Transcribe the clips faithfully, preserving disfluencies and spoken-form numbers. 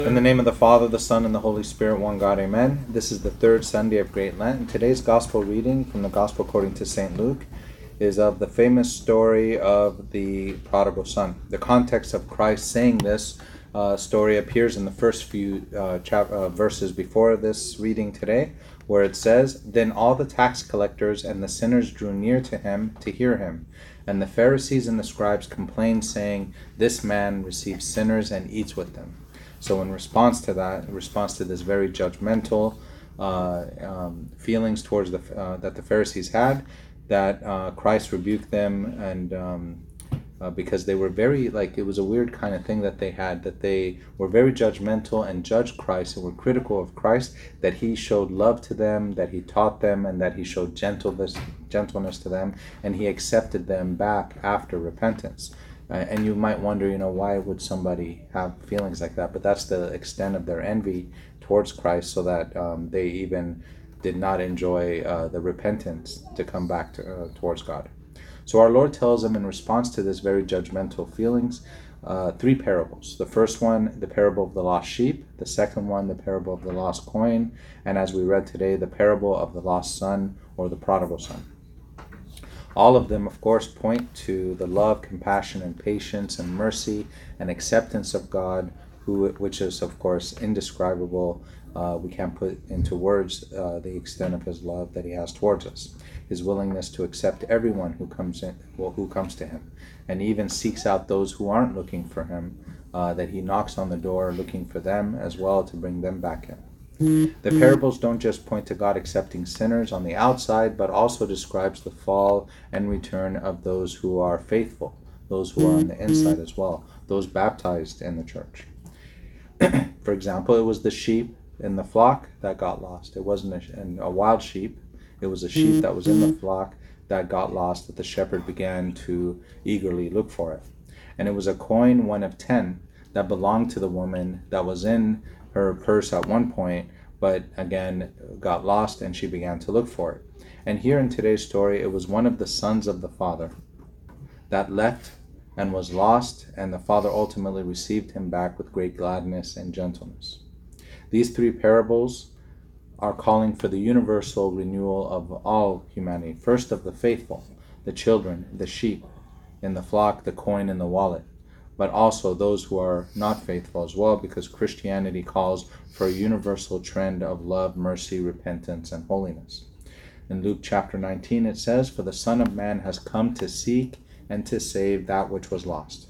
In the name of the Father, the Son, and the Holy Spirit, one God, amen. This is the third Sunday of Great Lent, and today's Gospel reading from the Gospel according to Saint Luke is of the famous story of the prodigal son. The context of Christ saying this uh, story appears in the first few uh, chap- uh, verses before this reading today, where it says, "Then all the tax collectors and the sinners drew near to him to hear him. And the Pharisees and the scribes complained, saying, 'This man receives sinners and eats with them.'" So in response to that, in response to this very judgmental uh, um, feelings towards the uh, that the Pharisees had, that uh, Christ rebuked them, and um, uh, because they were very, like, it was a weird kind of thing that they had, that they were very judgmental and judged Christ and were critical of Christ, that he showed love to them, that he taught them, and that he showed gentleness, gentleness to them, and he accepted them back after repentance. Uh, and you might wonder, you know, why would somebody have feelings like that? But that's the extent of their envy towards Christ, so that um, they even did not enjoy uh, the repentance to come back to, uh, towards God. So our Lord tells them in response to this very judgmental feelings, uh, three parables. The first one, the parable of the lost sheep. The second one, the parable of the lost coin. And as we read today, the parable of the lost son, or the prodigal son. All of them, of course, point to the love, compassion, and patience, and mercy, and acceptance of God, who, which is, of course, indescribable. Uh, we can't put into words uh, the extent of his love that he has towards us. His willingness to accept everyone who comes in, well, who comes to him, and even seeks out those who aren't looking for him. Uh, that he knocks on the door, looking for them as well, to bring them back in. The parables don't just point to God accepting sinners on the outside, but also describes the fall and return of those who are faithful, those who are on the inside as well, those baptized in the church. For example, it was the sheep in the flock that got lost. It wasn't a, a wild sheep. It was a sheep that was in the flock that got lost, that the shepherd began to eagerly look for it. And it was a coin, one of ten, that belonged to the woman, that was in her purse at one point, but again got lost, and she began to look for it. And here in today's story, it was one of the sons of the father that left and was lost, and the father ultimately received him back with great gladness and gentleness. These three parables are calling for the universal renewal of all humanity. First, of the faithful, the children, the sheep in the flock, the coin in the wallet, but also those who are not faithful as well, because Christianity calls for a universal trend of love, mercy, repentance, and holiness. In Luke chapter nineteen, it says, "For the Son of Man has come to seek and to save that which was lost."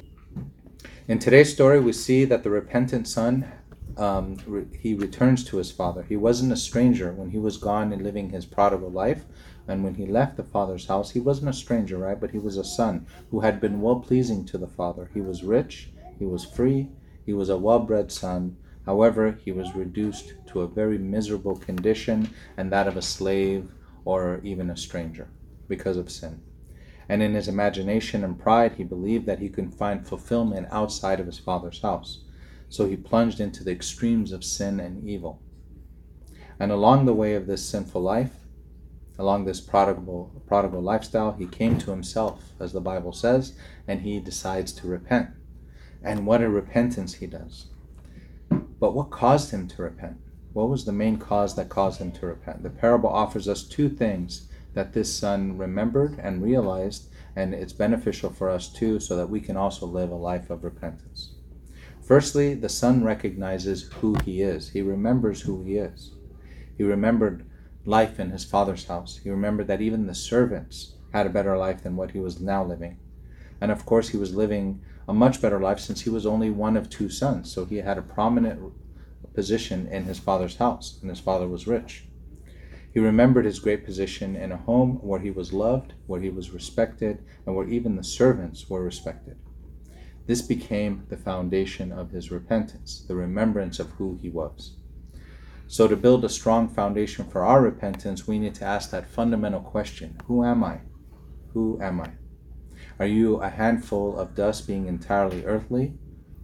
In today's story, we see that the repentant son, um, re- he returns to his father. He wasn't a stranger when he was gone and living his prodigal life. And when he left the father's house, he wasn't a stranger, right? But he was a son who had been well-pleasing to the father. He was rich, he was free, he was a well-bred son. However, he was reduced to a very miserable condition, and that of a slave or even a stranger, because of sin. And in his imagination and pride, he believed that he could find fulfillment outside of his father's house. So he plunged into the extremes of sin and evil. And along the way of this sinful life, along this prodigal, prodigal lifestyle, he came to himself, as the Bible says, and he decides to repent. And what a repentance he does. But what caused him to repent? What was the main cause that caused him to repent? The parable offers us two things that this son remembered and realized, and it's beneficial for us too, so that we can also live a life of repentance. Firstly, the son recognizes who he is. He remembers who he is. He remembered life in his father's house. He remembered that even the servants had a better life than what he was now living. And of course, he was living a much better life since he was only one of two sons. So he had a prominent position in his father's house, and his father was rich. He remembered his great position in a home where he was loved, where he was respected, and where even the servants were respected. This became the foundation of his repentance, the remembrance of who he was. So to build a strong foundation for our repentance, we need to ask that fundamental question: who am I? Who am I? Are you a handful of dust being entirely earthly?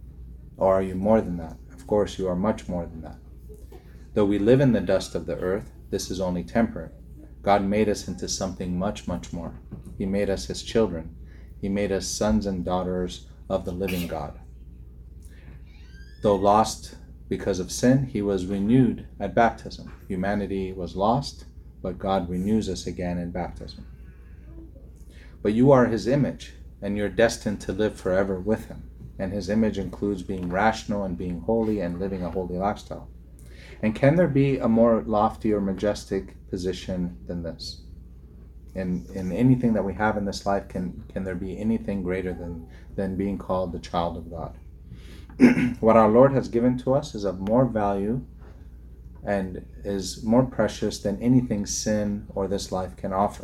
Or are you more than that? Of course, you are much more than that. Though we live in the dust of the earth, this is only temporary. God made us into something much, much more. He made us his children. He made us sons and daughters of the living God. Though lost because of sin, he was renewed at baptism. Humanity was lost, but God renews us again in baptism. But you are his image, and you're destined to live forever with him. And his image includes being rational and being holy and living a holy lifestyle. And can there be a more lofty or majestic position than this? In in anything that we have in this life, can can there be anything greater than, than being called the child of God? What our Lord has given to us is of more value and is more precious than anything sin or this life can offer.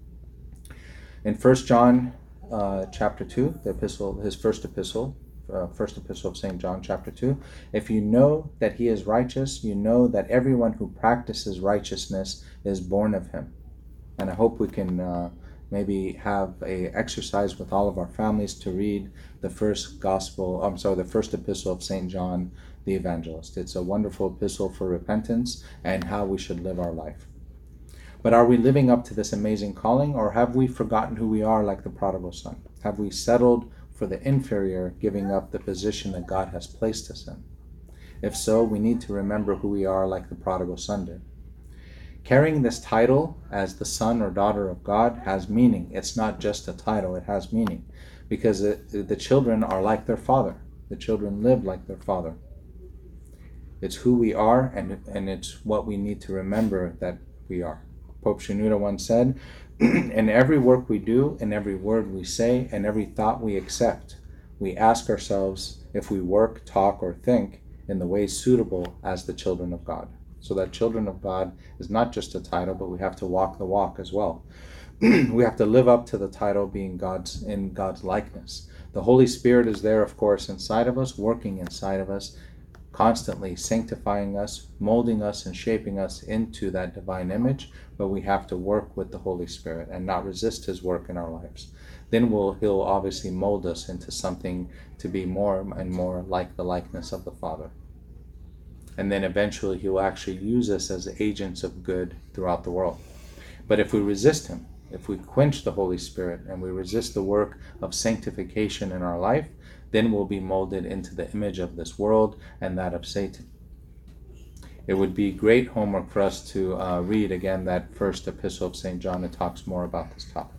In First John uh, chapter two, the epistle, his first epistle, uh, first epistle of Saint John chapter two, if you know that he is righteous, you know that everyone who practices righteousness is born of him. And I hope we can uh, maybe have a exercise with all of our families to read the first gospel, I'm sorry, the first epistle of Saint John the Evangelist. It's a wonderful epistle for repentance and how we should live our life. But are we living up to this amazing calling, or have we forgotten who we are like the prodigal son? Have we settled for the inferior, giving up the position that God has placed us in? If so, we need to remember who we are like the prodigal son did. Carrying this title as the son or daughter of God has meaning. It's not just a title, it has meaning. Because it, the children are like their father. The children live like their father. It's who we are, and, and it's what we need to remember that we are. Pope Shenouda once said, in every work we do, in every word we say, and every thought we accept, we ask ourselves if we work, talk, or think in the ways suitable as the children of God. So that children of God is not just a title, but we have to walk the walk as well. We have to live up to the title, being God's in God's likeness. The Holy Spirit is there, of course, inside of us, working inside of us, constantly sanctifying us, molding us, and shaping us into that divine image. But we have to work with the Holy Spirit and not resist his work in our lives. Then we'll, he'll obviously mold us into something to be more and more like the likeness of the Father. And then eventually he will actually use us as agents of good throughout the world. But if we resist him, if we quench the Holy Spirit and we resist the work of sanctification in our life, then we'll be molded into the image of this world and that of Satan. It would be great homework for us to uh, read again that first epistle of Saint John that talks more about this topic.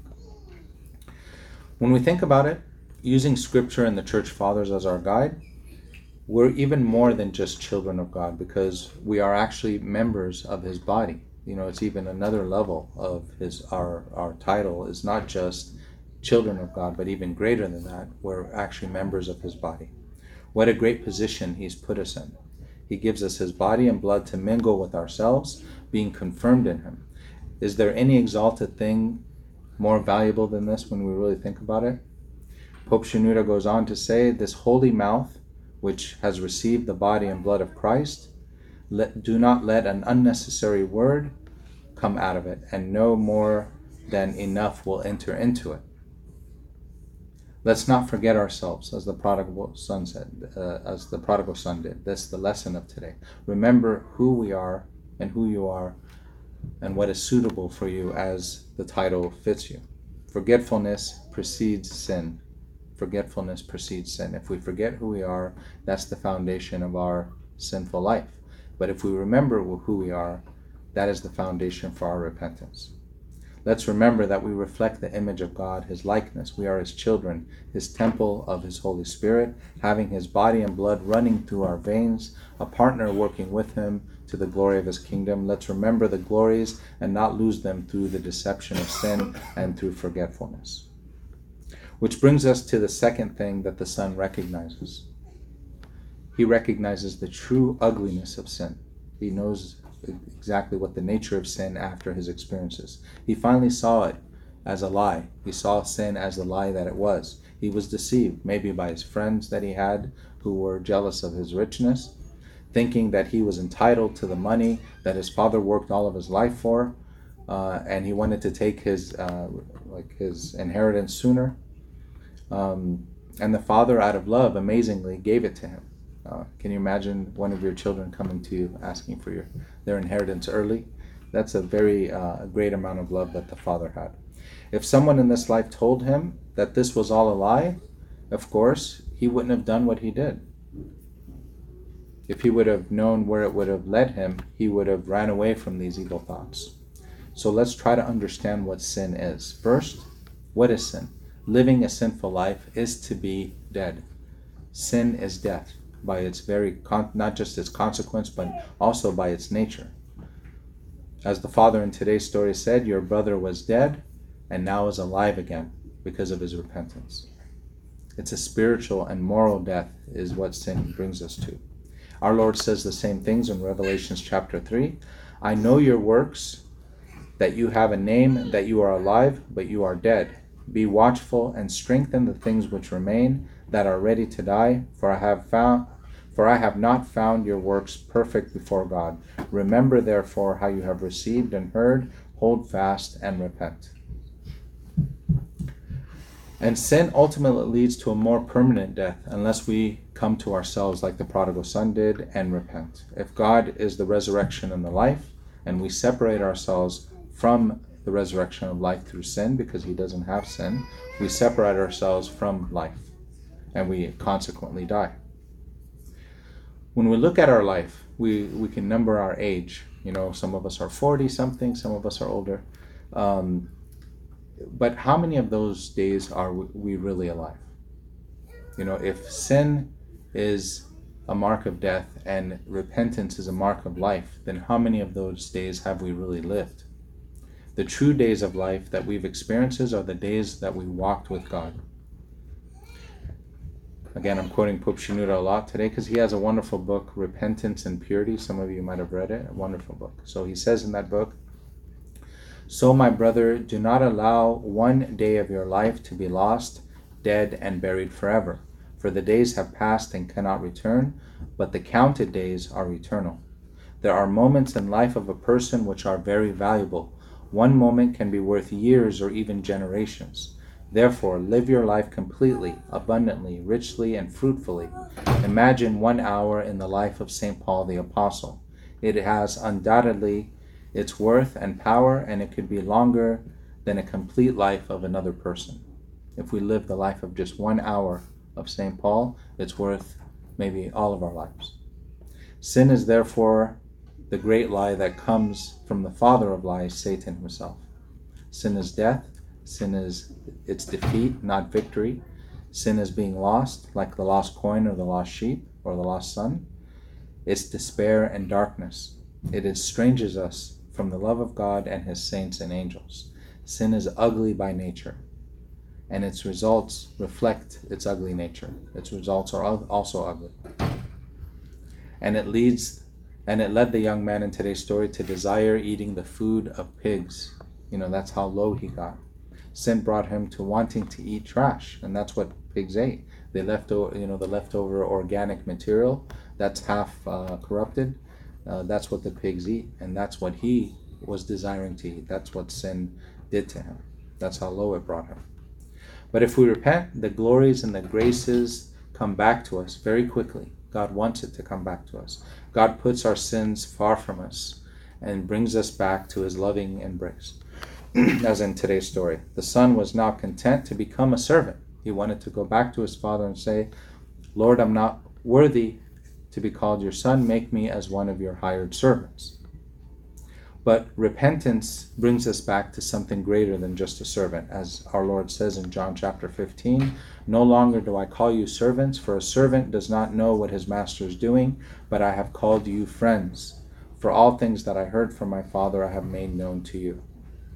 When we think about it, using Scripture and the Church Fathers as our guide, we're even more than just children of God, because we are actually members of his body. You know, it's even another level of his our our title is not just children of God, but even greater than that. We're actually members of his body. What a great position he's put us in. He gives us his body and blood to mingle with ourselves, being confirmed in him. Is there any exalted thing more valuable than this when we really think about it? Pope Shenouda goes on to say, this holy mouth, which has received the body and blood of Christ, let, do not let an unnecessary word come out of it, and no more than enough will enter into it. Let's not forget ourselves, as the prodigal son said, uh, as the prodigal son did. That's the lesson of today. Remember who we are and who you are, and what is suitable for you as the title fits you. Forgetfulness precedes sin. Forgetfulness precedes sin. If we forget who we are, that's the foundation of our sinful life. But if we remember who we are, that is the foundation for our repentance. Let's remember that we reflect the image of God, his likeness. We are his children, his temple of his Holy Spirit, having his body and blood running through our veins, a partner working with him to the glory of his kingdom. Let's remember the glories and not lose them through the deception of sin and through forgetfulness. Which brings us to the second thing that the Son recognizes. He recognizes the true ugliness of sin. He knows exactly what the nature of sin after his experiences. He finally saw it as a lie. He saw sin as the lie that it was. He was deceived, maybe by his friends that he had who were jealous of his richness, thinking that he was entitled to the money that his father worked all of his life for, uh, and he wanted to take his uh, like his inheritance sooner. Um, and the father, out of love, amazingly gave it to him. Uh, can you imagine one of your children coming to you asking for your their inheritance early? That's a very uh, great amount of love that the father had. If someone in this life told him that this was all a lie, of course, he wouldn't have done what he did. If he would have known where it would have led him, he would have ran away from these evil thoughts. So let's try to understand what sin is. First, what is sin? Living a sinful life is to be dead. Sin is death by its very, con- not just its consequence, but also by its nature. As the father in today's story said, your brother was dead and now is alive again because of his repentance. It's a spiritual and moral death is what sin brings us to. Our Lord says the same things in Revelation chapter three. I know your works, that you have a name, that you are alive, but you are dead. Be watchful and strengthen the things which remain, that are ready to die, for I have found For I have not found your works perfect before God. Remember therefore how you have received and heard, hold fast and repent. And sin ultimately leads to a more permanent death unless we come to ourselves like the prodigal son did and repent. If God is the resurrection and the life, and we separate ourselves from the resurrection of life through sin because he doesn't have sin, we separate ourselves from life and we consequently die. When we look at our life, we, we can number our age. You know, some of us are forty something, some of us are older. Um, but how many of those days are we really alive? You know, if sin is a mark of death and repentance is a mark of life, then how many of those days have we really lived? The true days of life that we've experienced are the days that we walked with God. Again, I'm quoting Pope Shenouda a lot today because he has a wonderful book, Repentance and Purity. Some of you might have read it. A wonderful book. So he says in that book, so my brother, do not allow one day of your life to be lost, dead, and buried forever. For the days have passed and cannot return, but the counted days are eternal. There are moments in life of a person which are very valuable. One moment can be worth years or even generations. Therefore, live your life completely, abundantly, richly, and fruitfully. Imagine one hour in the life of Saint Paul the Apostle. It has undoubtedly its worth and power, and it could be longer than a complete life of another person. If we live the life of just one hour of Saint Paul, it's worth maybe all of our lives. Sin is therefore the great lie that comes from the father of lies, Satan himself. Sin is death. Sin is its defeat, not victory. Sin is being lost, like the lost coin or the lost sheep or the lost son. It's despair and darkness. It estranges us from the love of God and his saints and angels. Sin is ugly by nature, and its results reflect its ugly nature. Its results are also ugly. And it leads, and it led the young man in today's story to desire eating the food of pigs. You know, that's how low he got. Sin brought him to wanting to eat trash, and that's what pigs ate. They left over, you know, the leftover organic material that's half uh, corrupted. Uh, that's what the pigs eat, and that's what he was desiring to eat. That's what sin did to him. That's how low it brought him. But if we repent, the glories and the graces come back to us very quickly. God wants it to come back to us. God puts our sins far from us and brings us back to his loving embrace. As in today's story, the son was now content to become a servant. He wanted to go back to his father and say, Lord, I'm not worthy to be called your son. Make me as one of your hired servants. But repentance brings us back to something greater than just a servant. As our Lord says in John chapter fifteen, no longer do I call you servants, for a servant does not know what his master is doing, but I have called you friends. For all things that I heard from my Father I have made known to you.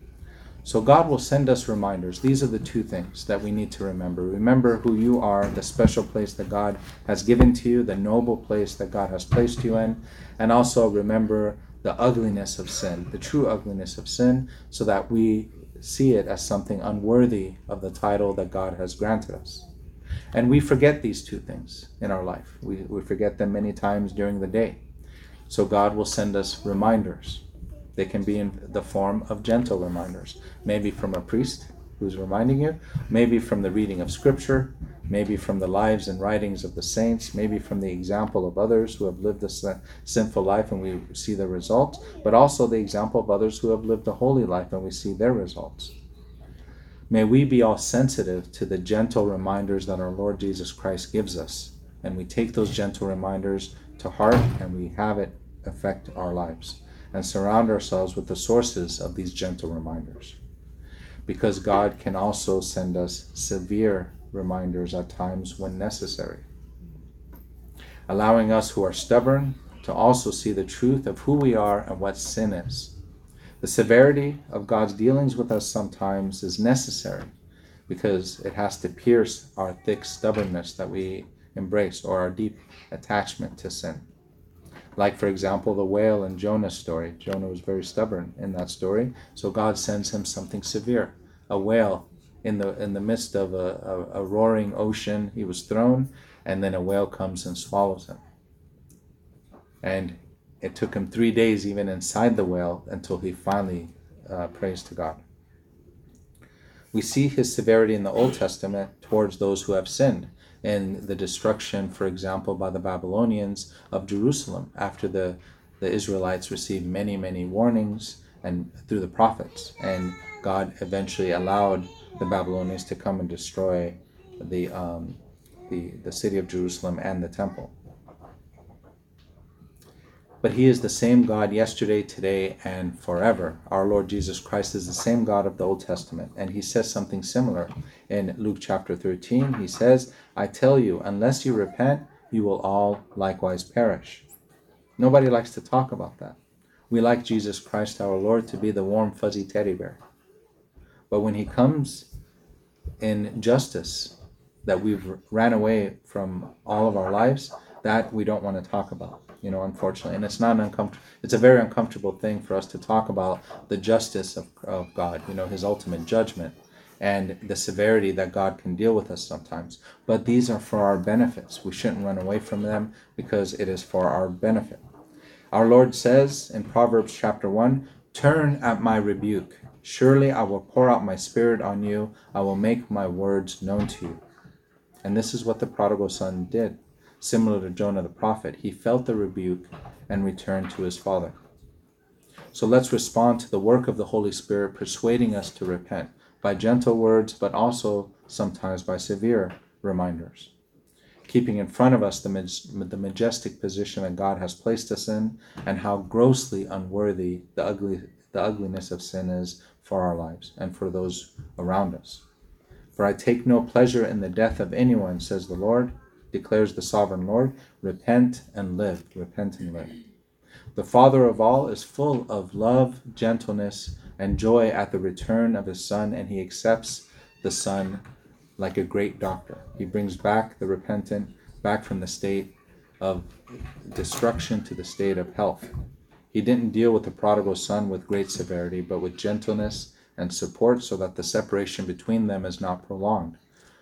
So God will send us reminders. These are the two things that we need to remember. Remember who you are, the special place that God has given to you, the noble place that God has placed you in, and also remember the ugliness of sin, the true ugliness of sin, so that we see it as something unworthy of the title that God has granted us. And we forget these two things in our life. We, we forget them many times during the day. So God will send us reminders. They can be in the form of gentle reminders, maybe from a priest who's reminding you, maybe from the reading of scripture, maybe from the lives and writings of the saints, maybe from the example of others who have lived a sinful life and we see the results, but also the example of others who have lived a holy life and we see their results. May we be all sensitive to the gentle reminders that our Lord Jesus Christ gives us, and we take those gentle reminders to heart, and we have it affect our lives, and surround ourselves with the sources of these gentle reminders. Because God can also send us severe reminders at times when necessary, allowing us who are stubborn to also see the truth of who we are and what sin is. The severity of God's dealings with us sometimes is necessary because it has to pierce our thick stubbornness that we embrace, or our deep attachment to sin. Like, for example, the whale in Jonah's story. Jonah was very stubborn in that story, so God sends him something severe. A whale in the in the midst of a, a, a roaring ocean. He was thrown, and then a whale comes and swallows him. And it took him three days even inside the whale until he finally uh, prays to God. We see his severity in the Old Testament towards those who have sinned, in the destruction, for example, by the Babylonians of Jerusalem after the, the Israelites received many, many warnings and through the prophets. And God eventually allowed the Babylonians to come and destroy the, um, the, the city of Jerusalem and the temple. But he is the same God yesterday, today, and forever. Our Lord Jesus Christ is the same God of the Old Testament. And he says something similar in Luke chapter thirteen. He says, I tell you, unless you repent, you will all likewise perish. Nobody likes to talk about that. We like Jesus Christ our Lord to be the warm, fuzzy teddy bear. But when he comes in justice, that we've ran away from all of our lives, that we don't want to talk about. You know, unfortunately, and it's not an uncomfortable. It's a very uncomfortable thing for us to talk about the justice of, of God. You know, his ultimate judgment and the severity that God can deal with us sometimes. But these are for our benefits. We shouldn't run away from them because it is for our benefit. Our Lord says in Proverbs chapter one, "Turn at my rebuke. Surely I will pour out my spirit on you. I will make my words known to you." And this is what the prodigal son did. Similar to Jonah the prophet, he felt the rebuke and returned to his father. So let's respond to the work of the Holy Spirit persuading us to repent by gentle words, but also sometimes by severe reminders, keeping in front of us the, maj- the majestic position that God has placed us in, and how grossly unworthy the ugly the ugliness of sin is for our lives and for those around us. For I take no pleasure in the death of anyone, says the Lord, declares the sovereign Lord. Repent and live. Repent and live. The Father of all is full of love, gentleness, and joy at the return of his Son, and he accepts the Son like a great doctor. He brings back the repentant back from the state of destruction to the state of health. He didn't deal with the prodigal son with great severity, but with gentleness and support, so that the separation between them is not prolonged.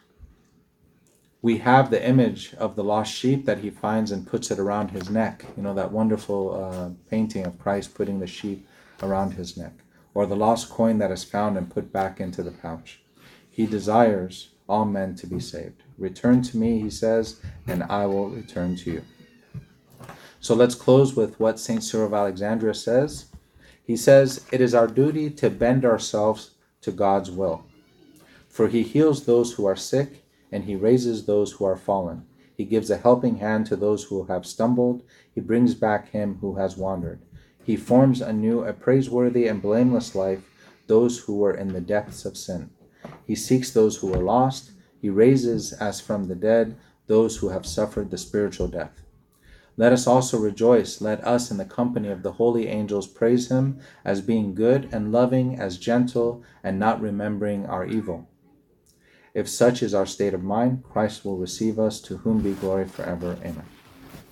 We have the image of the lost sheep that he finds and puts it around his neck. You know, that wonderful uh, painting of Christ putting the sheep around his neck. Or the lost coin that is found and put back into the pouch. He desires all men to be saved. Return to me, he says, and I will return to you. So let's close with what Saint Cyril of Alexandria says. He says, it is our duty to bend ourselves to God's will. For he heals those who are sick, and he raises those who are fallen. He gives a helping hand to those who have stumbled. He brings back him who has wandered. He forms anew a praiseworthy and blameless life, those who were in the depths of sin. He seeks those who were lost. He raises as from the dead those who have suffered the spiritual death. Let us also rejoice. Let us in the company of the holy angels praise him as being good and loving, as gentle and not remembering our evil. If such is our state of mind, Christ will receive us, to whom be glory forever. Amen.